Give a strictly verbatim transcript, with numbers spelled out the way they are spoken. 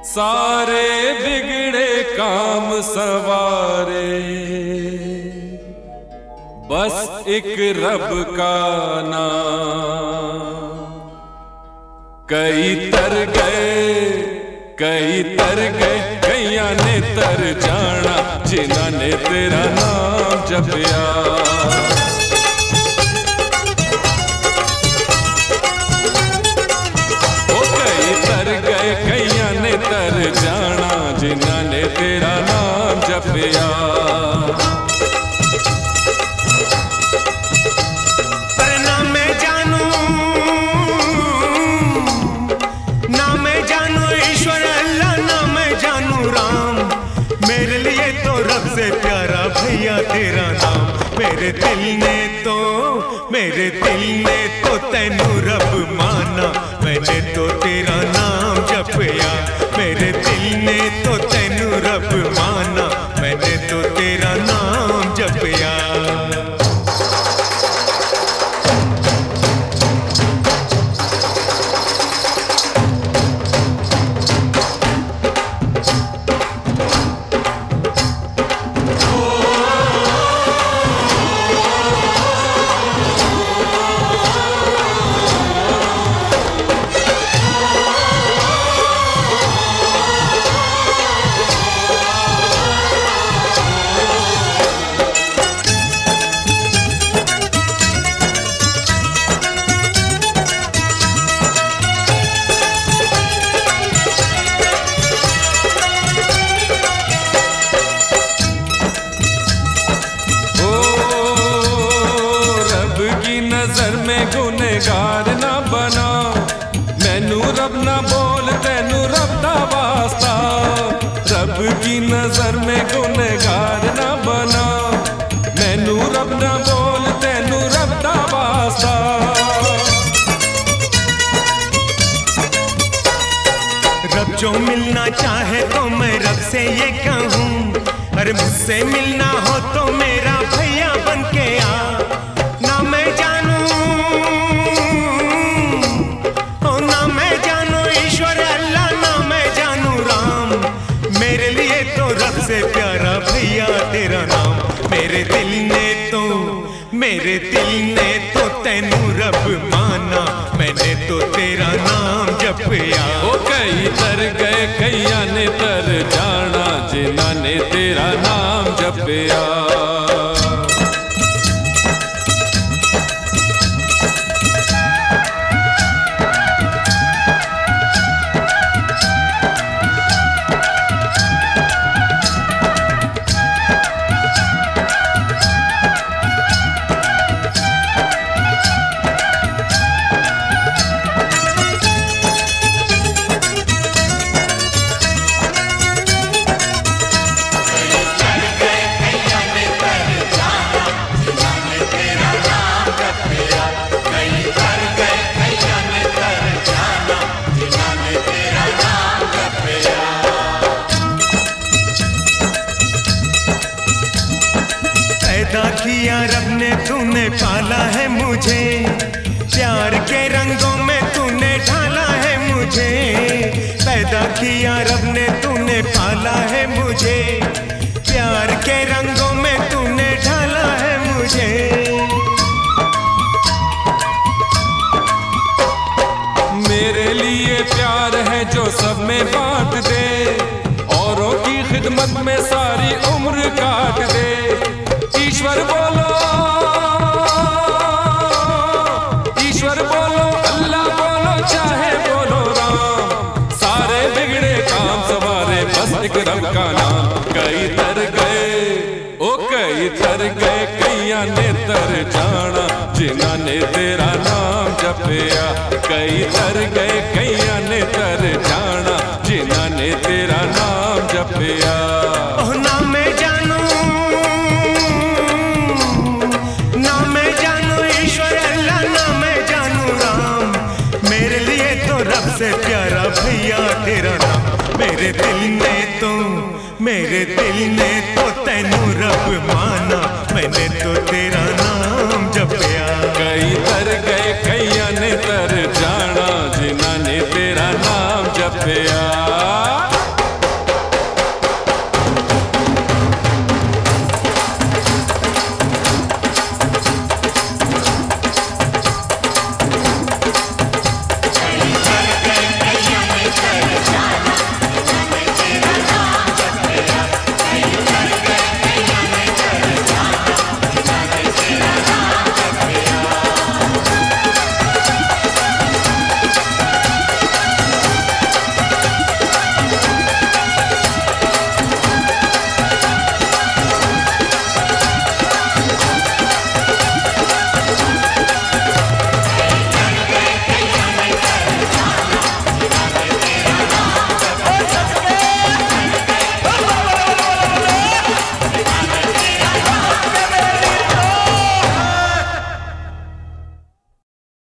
सारे बिगड़े काम सवारे, बस एक रब का नाम। कई तर गए कई तर गए कैया ने तर जाना, जिन्हा ने तेरा नाम जपया। तर जाना, जिन्हा ने तेरा नाम जपया। पर ना मैं जानू ना मैं जानू ईश्वर अल्लाह, ना मैं जानू राम। मेरे लिए तो रब से प्यारा भैया तेरा नाम। मेरे दिल ने तो मेरे दिल ने तो तैनू रब माना, मैंने तो तेरा नाम जपया। मेरे दिल ने तो तैनू रब माना, मैंने तो तेरा नाम जपया। नजर में गुनहगार ना बना, मैनू रब ना बोल तैनू रब दा वास्ता। रब की नजर में गुनहगार ना बना, मैनू रब ना बोल तैनू रब दा वास्ता। रब जो मिलना चाहे तो मैं रब से ये कहूँ, अरे मुझसे मिलना हो तो मेरा भैया बन के आ। ना मैं जानू ओ ना मैं जानू ईश्वर अल्लाह, ना मैं जानू राम। मेरे लिए तो रब से प्यारा भैया तेरा नाम। मेरे दिल ने तो मेरे दिल ने तो तैनू रब माना, मैंने तो तेरा नाम जपया। ओ कई तर गए कैया ने तर जाना, जिन्हा ने तेरा नाम जपया। पैदा किया रब ने तूने पाला है मुझे, प्यार के रंगों में तूने ढाला है मुझे। पैदा किया रब ने तूने पाला है मुझे, प्यार के रंगों में तूने ढाला है मुझे। मेरे लिए प्यार है जो सब में बांट दे, औरों की खिदमत में सारी उम्र काट दे। ईश्वर बोलो ईश्वर बोलो अल्लाह बोलो चाहे बोलो राम। सारे बिगड़े काम सवारे, बस एक रब का नाम। कई तर गए ओ कई तर गए कैया ने तर जाना, जिन्हा ने तेरा नाम जपया। कई तर गए कैया ने तर जाना, जिन्हा ने तेरा नाम जपया। ओह ना मैं जानू ना मैं जानू ईश्वर अल्लाह, ना मैं जानू राम। मेरे लिए तो रब से प्यारा भैया तेरा नाम। मेरे दिल ने तो मेरे दिल ने तो तैनू रब माना, मैंने तो तेरा नाम जपया। कई तर गए कैया ने तर जाना, जिन्हा ने तेरा नाम जपया।